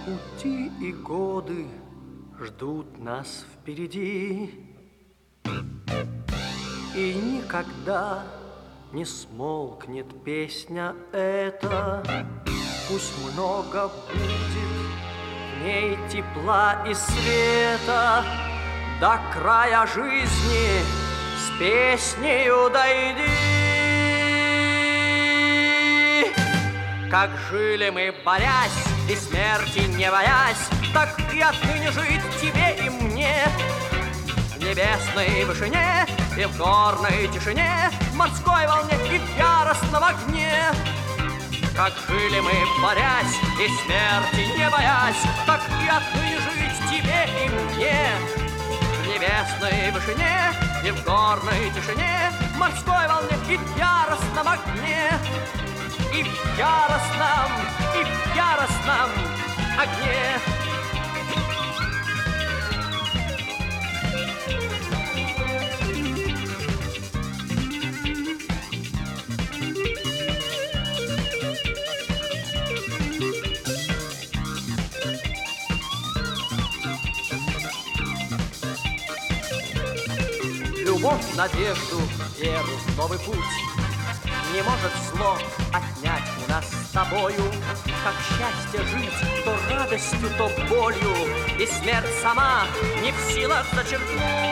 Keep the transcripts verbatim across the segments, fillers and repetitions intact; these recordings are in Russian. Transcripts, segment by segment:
Пути и годы ждут нас впереди, и никогда не смолкнет песня эта. Пусть много будет в ней тепла и света, до края жизни с песнею дойди. Как жили мы, борясь и смерти не боясь, так и отныне жить тебе и мне. В небесной вышине и в горной тишине, в морской волне и в яростном огне. Как жили мы, борясь и смерти не боясь, так и отныне жить тебе и мне. В небесной вышине и в горной тишине, в морской волне и в яростном огне. И в яростном, и в яростном огне. Любовь, надежду, веру, новый путь не может зло отнять у нас с тобою. Как счастье жить то радостью, то болью, и смерть сама не в силах зачеркнуть.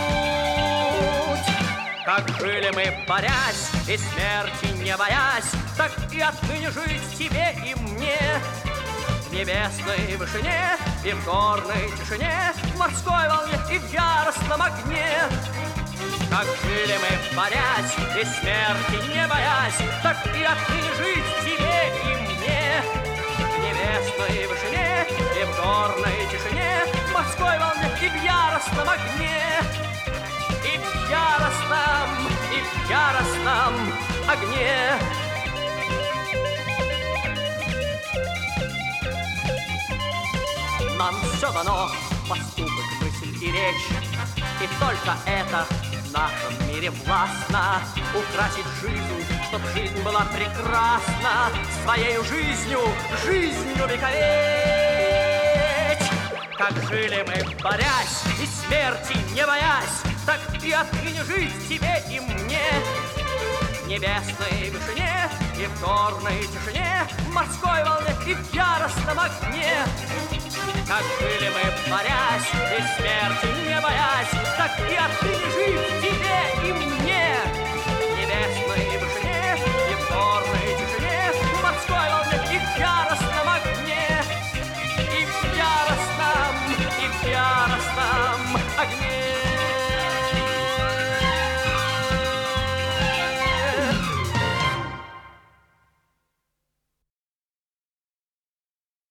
Как жили мы, борясь и смерти не боясь, так и отныне жить тебе и мне. В небесной вышине и в горной тишине, в морской волне и в яростном огне. Как жили мы, борясь и смерти не боясь, так и отныне жить тебе и мне. В небесной вышине и в горной тишине, в морской волне и в яростном огне. И в яростном, и в яростном огне. Нам все дано, поступок, мысль и речь, и только это в нашем мире властно украсить жизнь, чтоб жизнь была прекрасна, своей жизнью, жизнью вековечь. Как жили мы, борясь и смерти не боясь, так и отныне жить тебе и мне. В небесной вышине и в горной тишине, в морской волне и в яростном огне. Как жили мы, борясь и смерти не боясь, так и отныне жить тебе и мне. В небесной вышине и в горной тишине, в морской волне и в яростном огне. И в яростном, и в яростном огне.